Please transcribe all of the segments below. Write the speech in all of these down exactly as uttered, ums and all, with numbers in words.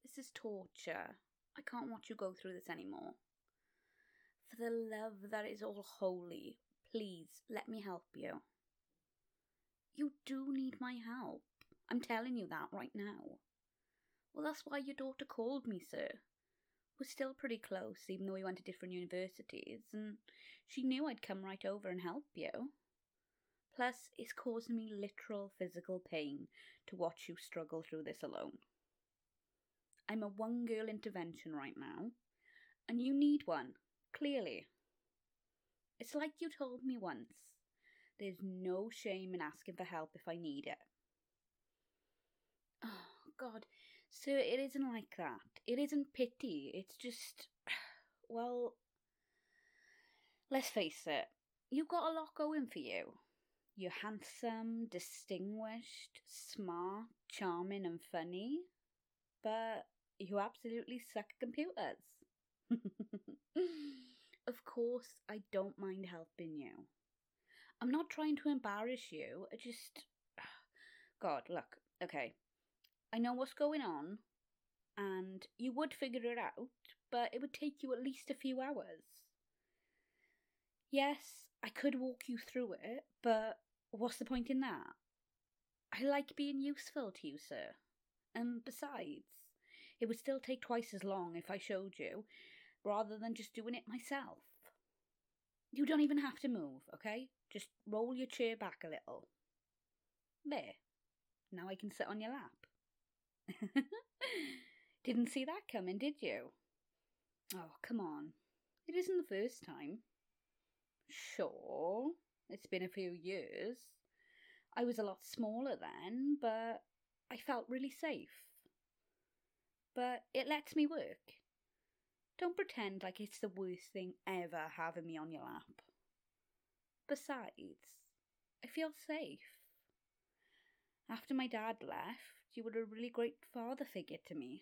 This is torture. I can't watch you go through this anymore. For the love that is all holy, please let me help you. You do need my help. I'm telling you that right now. Well, that's why your daughter called me, sir. We're still pretty close, even though we went to different universities, and she knew I'd come right over and help you. Plus, it's causing me literal physical pain to watch you struggle through this alone. I'm a one-girl intervention right now, and you need one, clearly. It's like you told me once. There's no shame in asking for help if I need it. Oh, God, sir, it isn't like that. It isn't pity. It's just, well, let's face it. You've got a lot going for you. You're handsome, distinguished, smart, charming and funny, but you absolutely suck at computers. Of course, I don't mind helping you. I'm not trying to embarrass you. I just... God, look, okay. I know what's going on, and you would figure it out, but it would take you at least a few hours. Yes, I could walk you through it, but what's the point in that? I like being useful to you, sir. And besides, it would still take twice as long if I showed you, rather than just doing it myself. You don't even have to move, okay? Just roll your chair back a little. There. Now I can sit on your lap. Didn't see that coming, did you? Oh, come on. It isn't the first time. Sure, it's been a few years. I was a lot smaller then, but I felt really safe. But it lets me work. Don't pretend like it's the worst thing ever having me on your lap. Besides, I feel safe. After my dad left, you were a really great father figure to me.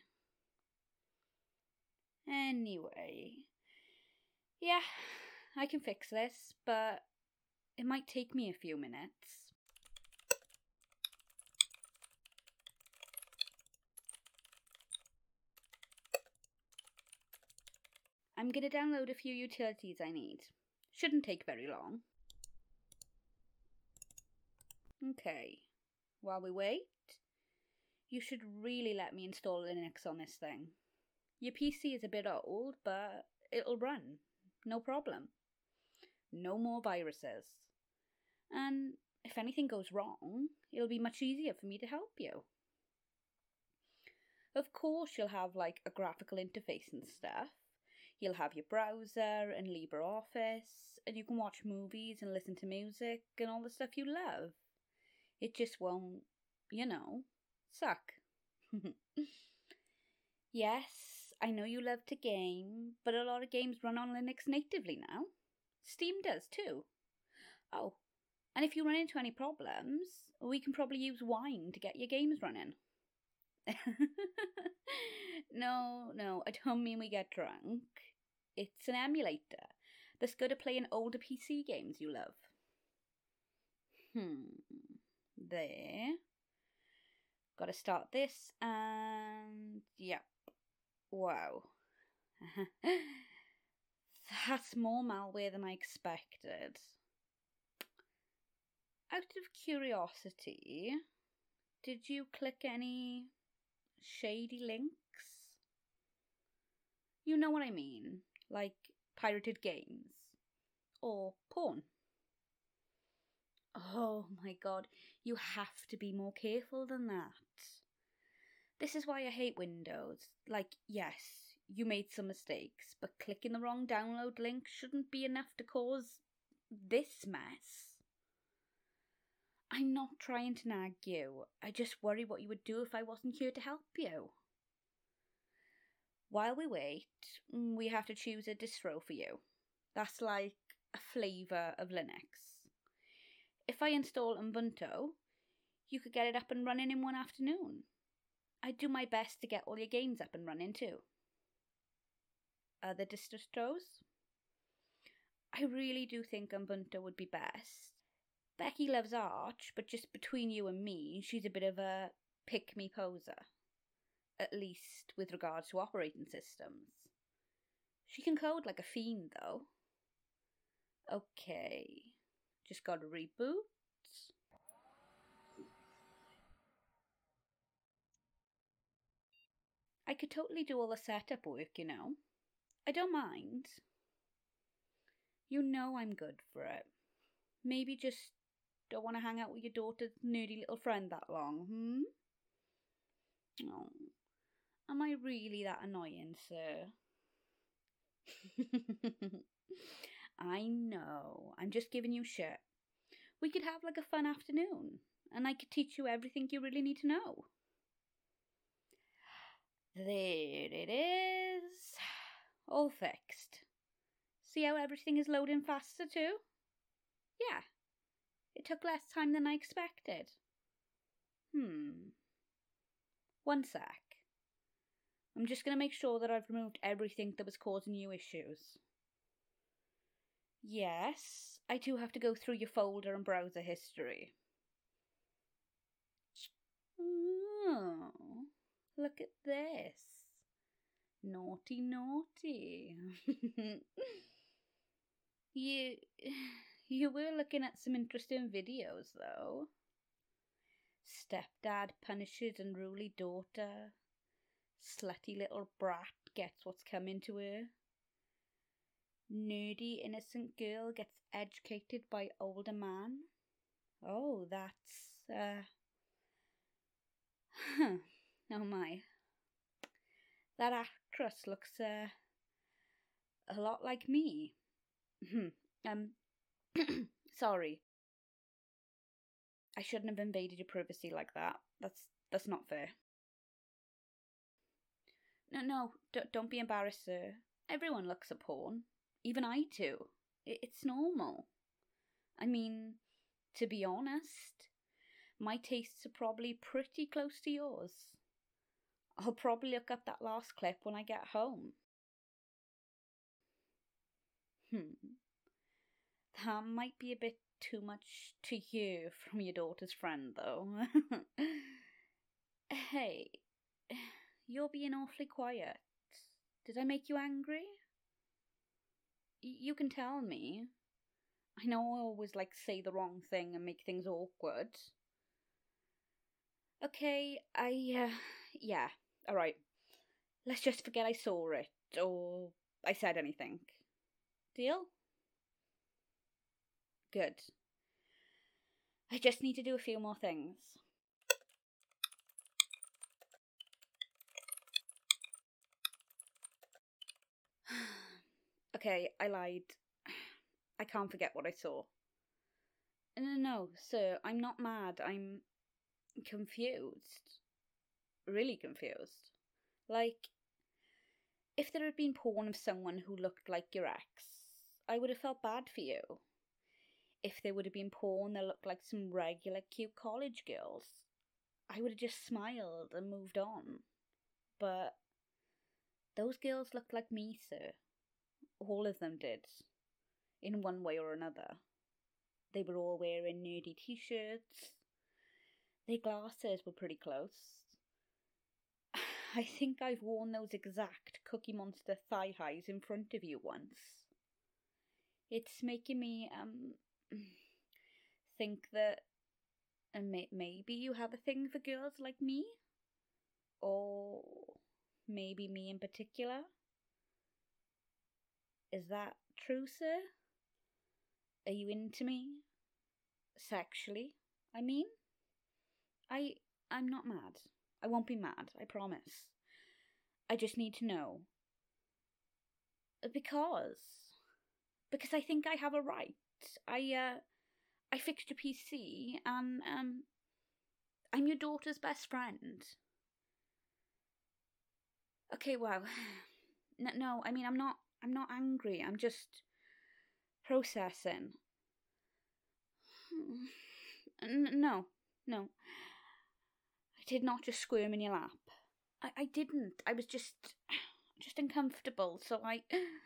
Anyway, yeah, I can fix this, but it might take me a few minutes. I'm going to download a few utilities I need. Shouldn't take very long. Okay, while we wait, you should really let me install Linux on this thing. Your P C is a bit old, but it'll run. No problem. No more viruses. And if anything goes wrong, it'll be much easier for me to help you. Of course, you'll have like a graphical interface and stuff. You'll have your browser and LibreOffice, and you can watch movies and listen to music and all the stuff you love. It just won't, you know, suck. Yes, I know you love to game, but a lot of games run on Linux natively now. Steam does too. Oh, and if you run into any problems, we can probably use Wine to get your games running. no, no, I don't mean we get drunk. It's an emulator that's good at playing older P C games you love. Hmm, there. Gotta start this, and yep. Wow. That's more malware than I expected. Out of curiosity, did you click any shady links? You know what I mean, like pirated games or porn. Oh my god, you have to be more careful than that. This is why I hate Windows. Like, yes, you made some mistakes, but clicking the wrong download link shouldn't be enough to cause this mess. I'm not trying to nag you. I just worry what you would do if I wasn't here to help you. While we wait, we have to choose a distro for you. That's like a flavour of Linux. If I install Ubuntu, you could get it up and running in one afternoon. I'd do my best to get all your games up and running too. Other distros? I really do think Ubuntu would be best. Becky loves Arch, but just between you and me, she's a bit of a pick-me poser. at least with regards to operating systems. She can code like a fiend, though. Okay, just gotta reboot. I could totally do all the setup work, you know. I don't mind. You know I'm good for it. Maybe just don't want to hang out with your daughter's nerdy little friend that long, hmm? Oh, am I really that annoying, sir? I know. I'm just giving you shit. We could have like a fun afternoon, and I could teach you everything you really need to know. There it is. All fixed. See how everything is loading faster too? Yeah. It took less time than I expected. Hmm. One sec. I'm just going to make sure that I've removed everything that was causing you issues. Yes, I do have to go through your folder and browser history. Oh, look at this. Naughty, naughty. you, you were looking at some interesting videos, though. Stepdad punishes unruly daughter. Slutty little brat gets what's coming to her. Nerdy innocent girl gets educated by older man. Oh, that's, uh... Huh. Oh my. That actress looks, uh... a lot like me. um... Sorry. I shouldn't have invaded your privacy like that. That's, that's not fair. No, no, d- don't be embarrassed, sir. Everyone looks at porn. Even I too. I- it's normal. I mean, to be honest, my tastes are probably pretty close to yours. I'll probably look up that last clip when I get home. Hmm. That might be a bit too much to hear from your daughter's friend, though. Hey, you're being awfully quiet. Did I make you angry? Y- you can tell me. I know I always like to say the wrong thing and make things awkward. Okay, I, uh, yeah, alright. Let's just forget I saw it, or I said anything. Deal? Good. I just need to do a few more things. Okay, I lied. I can't forget what I saw. No, no, sir, I'm not mad. I'm confused. Really confused. Like, if there had been porn of someone who looked like your ex, I would have felt bad for you. If there would have been porn that looked like some regular cute college girls, I would have just smiled and moved on. But those girls looked like me, sir. All of them did. In one way or another. They were all wearing nerdy t-shirts. Their glasses were pretty close. I think I've worn those exact Cookie Monster thigh highs in front of you once. It's making me, um, think that uh, may- maybe you have a thing for girls like me? Or maybe me in particular? Is that true, sir? Are you into me? Sexually, I mean? I, I'm not mad. I won't be mad, I promise. I just need to know. Because... Because I think I have a right. I, uh... I fixed your P C, and, um... I'm your daughter's best friend. Okay, well... No, no, I mean, I'm not... I'm not angry, I'm just... processing. No, no. I did not just squirm in your lap. I, I didn't. I was just... just uncomfortable, so I...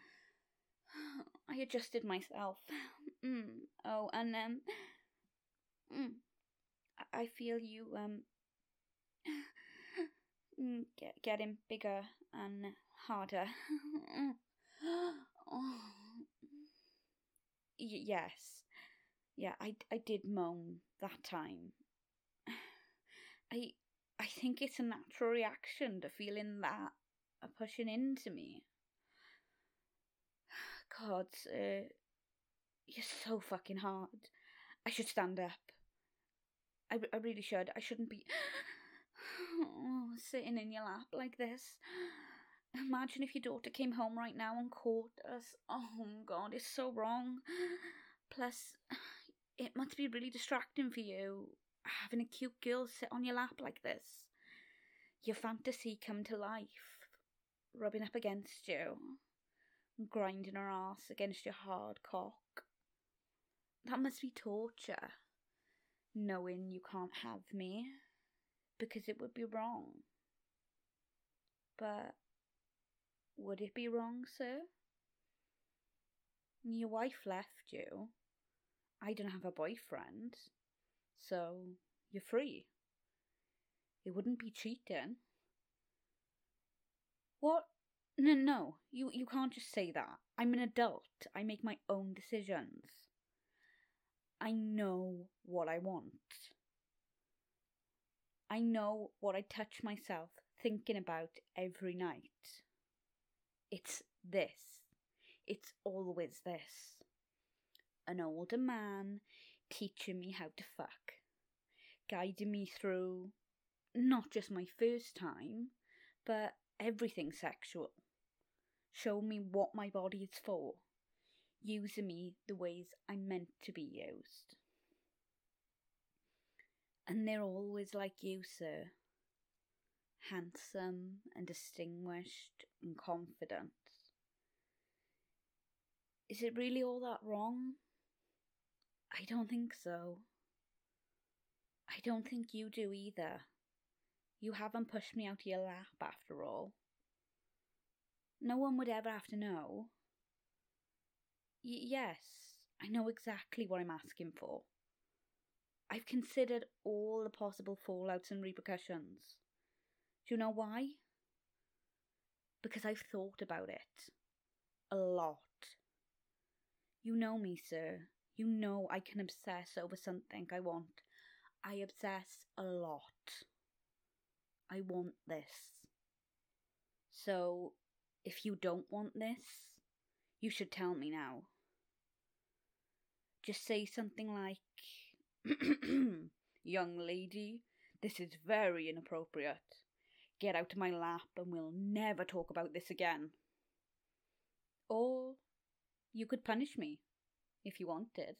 I adjusted myself. Mm. Oh, and, um... Mm. I feel you, um... Get, getting bigger and harder. Y- yes. Yeah, I, I did moan that time. I I think it's a natural reaction to feeling that are pushing into me. God, uh, you're so fucking hard. I should stand up. I, I really should. I shouldn't be oh, sitting in your lap like this. Imagine if your daughter came home right now and caught us. Oh, God, it's so wrong. Plus, it must be really distracting for you, having a cute girl sit on your lap like this. Your fantasy come to life, rubbing up against you, grinding her ass against your hard cock. That must be torture, knowing you can't have me, because it would be wrong. But would it be wrong, sir? Your wife left you. I don't have a boyfriend, so you're free. It wouldn't be cheating. What? No, no, you, you can't just say that. I'm an adult. I make my own decisions. I know what I want. I know what I touch myself thinking about every night. It's this. It's always this. An older man teaching me how to fuck. Guiding me through not just my first time, but everything sexual. Show me what my body is for. Using me the ways I'm meant to be used. And they're always like you, sir. Handsome and distinguished and confident. Is it really all that wrong? I don't think so. I don't think you do either. You haven't pushed me out of your lap after all. No one would ever have to know. Y- yes, I know exactly what I'm asking for. I've considered all the possible fallouts and repercussions. Do you know why? Because I've thought about it. A lot. You know me, sir. You know I can obsess over something I want. I obsess a lot. I want this. So, if you don't want this, you should tell me now. Just say something like, young lady, this is very inappropriate. Get out of my lap and we'll never talk about this again. Or you could punish me, if you wanted.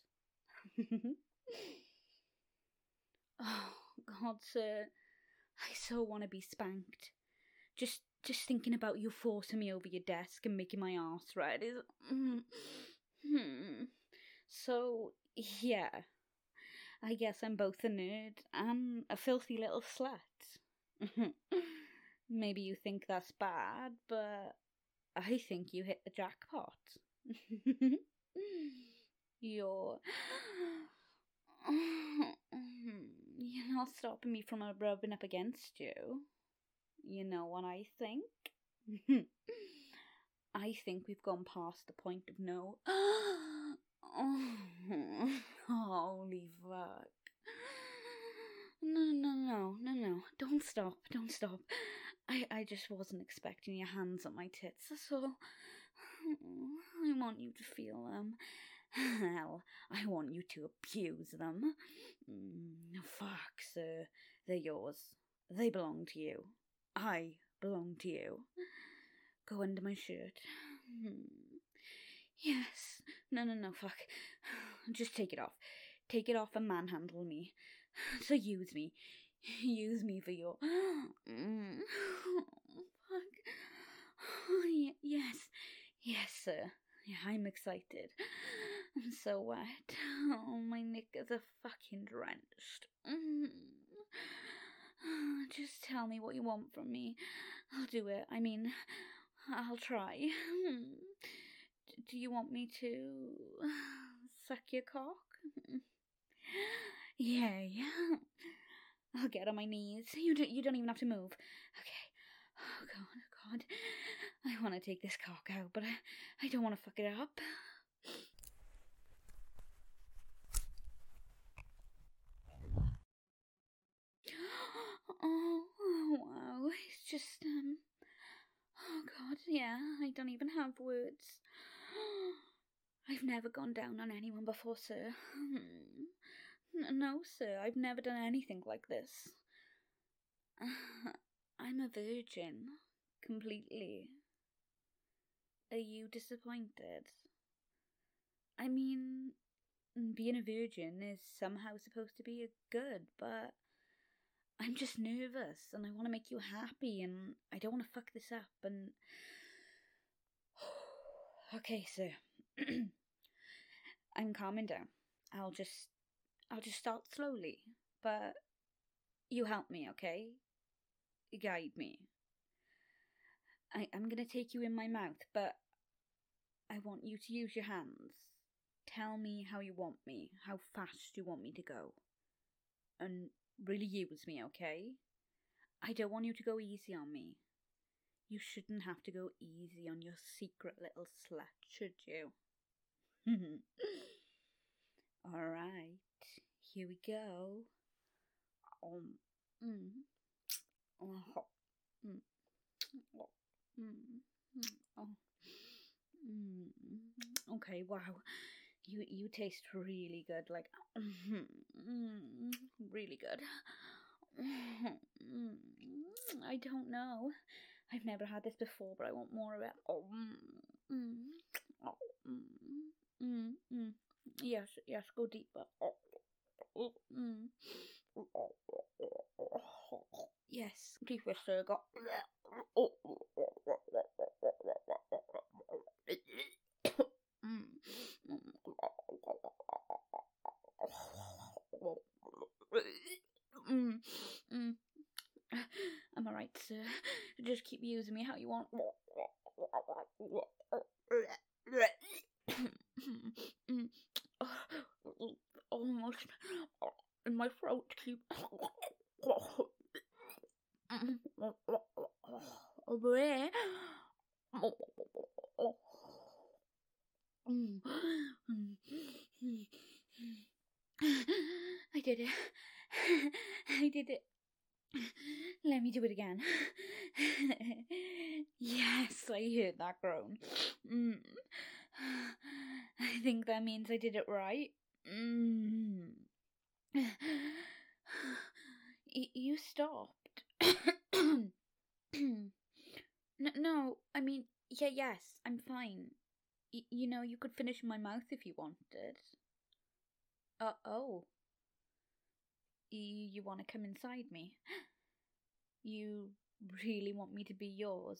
Oh, God, sir, I so want to be spanked. Just just thinking about you forcing me over your desk and making my arse red is... Mm, hmm. So, yeah. I guess I'm both a nerd and a filthy little slut. Maybe you think that's bad, but I think you hit the jackpot. You're... You're not stopping me from rubbing up against you. You know what I think? I think we've gone past the point of no... Holy fuck. No, no, no, no, no. Don't stop, don't stop. I, I just wasn't expecting your hands on my tits, that's all. I want you to feel them. Hell, I want you to abuse them. Mm, fuck, sir. They're yours. They belong to you. I belong to you. Go under my shirt. Yes. No, no, no, fuck. Just take it off. Take it off and manhandle me. So use me. Use me for your... Mm. Fuck. Oh, yes. Yes, sir. Yeah, I'm excited. I'm so wet. Oh, my knickers are fucking drenched. Mm. Just tell me what you want from me. I'll do it. I mean, I'll try. Do you want me to suck your cock? Yeah, yeah. I'll get on my knees. You don't, you don't even have to move. Okay, Oh god, oh god. I want to take this cock out, but I, I don't want to fuck it up. Oh, oh wow. It's just, um... Oh god, yeah, I don't even have words. I've never gone down on anyone before, sir. No, sir, I've never done anything like this. I'm a virgin. Completely. Are you disappointed? I mean, being a virgin is somehow supposed to be a good, but I'm just nervous and I want to make you happy and I don't want to fuck this up and... Okay, sir. I'm calming down. I'll just... I'll just start slowly, but you help me, okay? Guide me. I, I'm gonna take you in my mouth, but I want you to use your hands. Tell me how you want me, how fast you want me to go. And really use me, okay? I don't want you to go easy on me. You shouldn't have to go easy on your secret little slut, should you? Alright, here we go. Um, mm, oh, mm, oh, mm, oh, mm. Okay, wow. You you taste really good, like, mm, really good. I don't know. I've never had this before, but I want more of it. Oh, mm, oh, mm, mm, mm. Yes, yes, go deeper. Oh, mm. Yes, deeper, sir. Go. Oh. Mm, mm. I'm alright, sir. Just keep using me how you want. Mm. Almost in my throat. Keep over there. I did it. I did it. Let me do it again. Yes, I heard that groan. Mm. I think that means I did it right. Mm. Y- you stopped. no, no, I mean, yeah, yes, I'm fine. Y- you know, you could finish in my mouth if you wanted. Uh oh. Y- you want to come inside me? You really want me to be yours?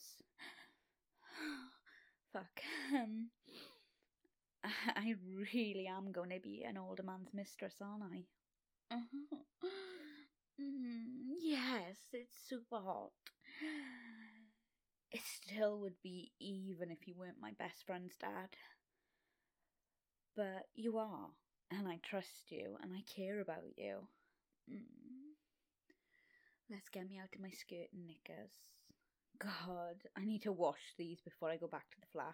Fuck. Um, I really am going to be an older man's mistress, aren't I? Uh-huh. Mm, yes, it's super hot. It still would be even if you weren't my best friend's dad. But you are, and I trust you, and I care about you. Mm. Let's get me out of my skirt and knickers. God, I need to wash these before I go back to the flat.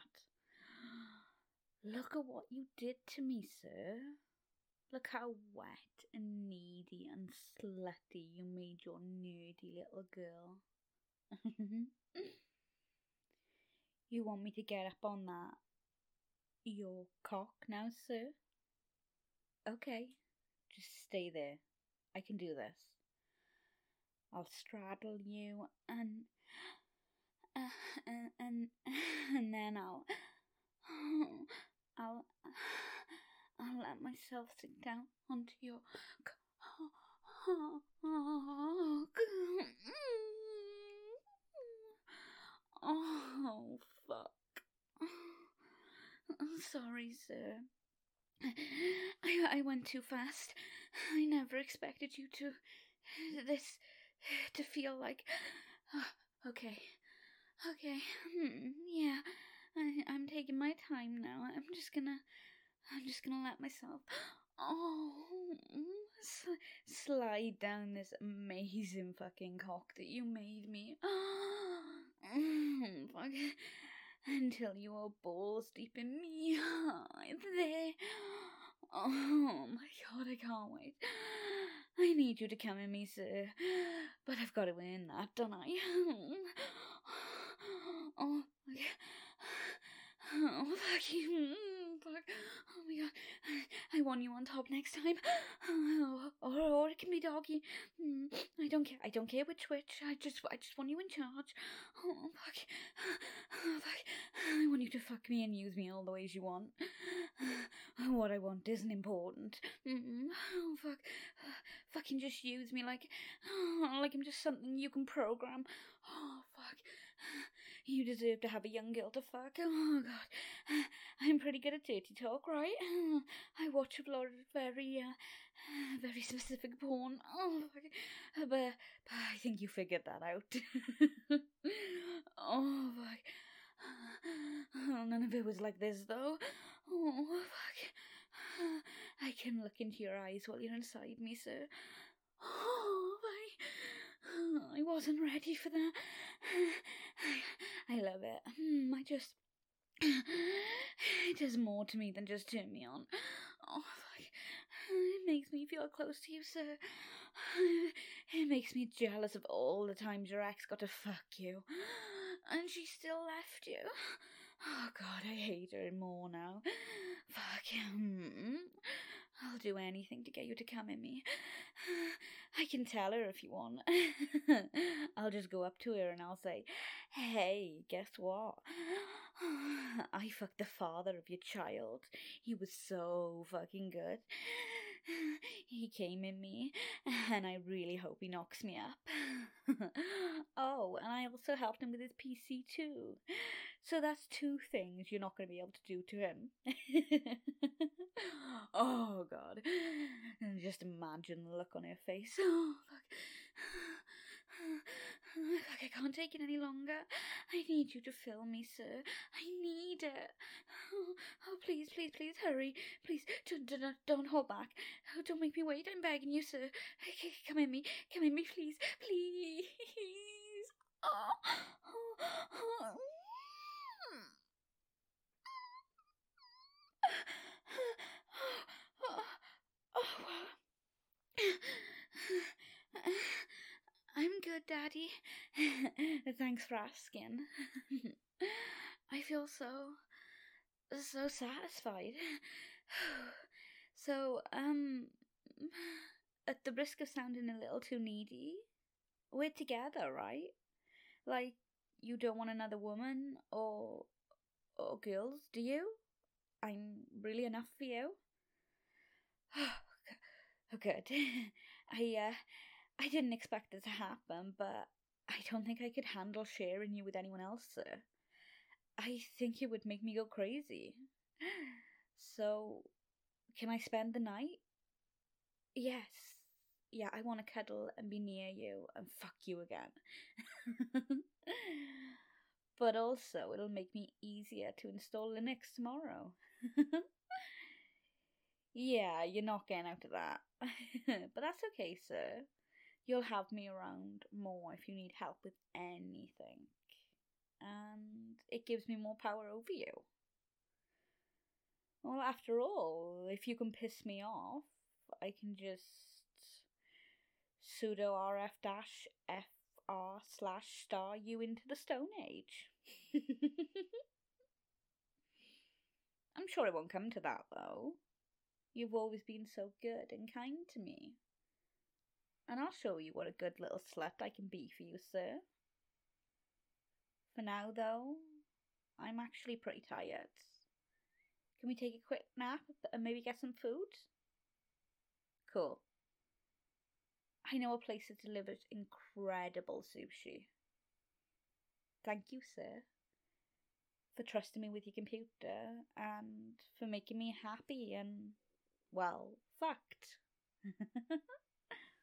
Look at what you did to me, sir. Look how wet and needy and slutty you made your nerdy little girl. You want me to get up on that? Your cock now, sir? Okay, just stay there. I can do this. I'll straddle you and uh, and, and and then I'll I'll I'll let myself sink down onto your cock. Oh fuck. I'm sorry, sir. I I went too fast. I never expected you to this to feel like. Okay, okay, hmm, yeah. I I'm taking my time now. I'm just gonna I'm just gonna let myself. Oh, sl- slide down this amazing fucking cock that you made me. until you are balls deep in me. There. Oh my god, I can't wait. I need you to come in me, sir. But I've got to earn that, don't I? Oh, okay. Oh, fuck you. Fuck. Oh my god. I want you on top next time. Or, or it can be doggy. I don't care. I don't care which which. I just I just want you in charge. Oh, fuck. Oh, fuck. I want you to fuck me and use me all the ways you want. What I want isn't important. Oh, fuck. Fucking just use me like, like I'm just something you can program. Oh, fuck. You deserve to have a young girl to fuck. Oh, God. I'm pretty good at dirty talk, right? I watch a lot of very, uh, very specific porn. Oh, fuck. But, but I think you figured that out. Oh, fuck. Oh, none of it was like this, though. Oh, fuck. I can look into your eyes while you're inside me, sir. Oh, I, I wasn't ready for that. I, I love it. I just... It does more to me than just turn me on. Oh, fuck. It makes me feel close to you, sir. It makes me jealous of all the times your ex got to fuck you. And she still left you. Oh, God, I hate her more now. Fuck. Hmm. I'll do anything to get you to come in me. I can tell her if you want. I'll just go up to her and I'll say, hey, guess what? I fucked the father of your child. He was so fucking good. He came in me, and I really hope he knocks me up. Oh, and I also helped him with his P C too. So that's two things you're not going to be able to do to him. Oh, God. Just imagine the look on her face. Oh, fuck. Fuck, I can't take it any longer. I need you to fill me, sir. I need it. Oh, oh please, please, please, hurry. Please, don't, don't, don't hold back. Oh, don't make me wait. I'm begging you, sir. Come in me. Come in me, please. Please. Oh, oh, oh. I'm good, Daddy. Thanks for asking. I feel so, so satisfied. So, um, at the risk of sounding a little too needy, we're together, right? Like, you don't want another woman or, or girls, do you? I'm really enough for you? Oh, good. I, uh, I didn't expect it to happen, but I don't think I could handle sharing you with anyone else, sir. I think it would make me go crazy. So, can I spend the night? Yes. Yeah, I want to cuddle and be near you and fuck you again. But also, it'll make me easier to install Linux tomorrow. Yeah, you're not getting out of that. But that's okay, sir. You'll have me around more if you need help with anything. And it gives me more power over you. Well, after all, if you can piss me off, I can just sudo rf dash fr slash star you into the Stone Age. I'm sure it won't come to that, though. You've always been so good and kind to me. And I'll show you what a good little slut I can be for you, sir. For now, though, I'm actually pretty tired. Can we take a quick nap and maybe get some food? Cool. I know a place that delivers incredible sushi. Thank you, sir, for trusting me with your computer and for making me happy and, well, fucked.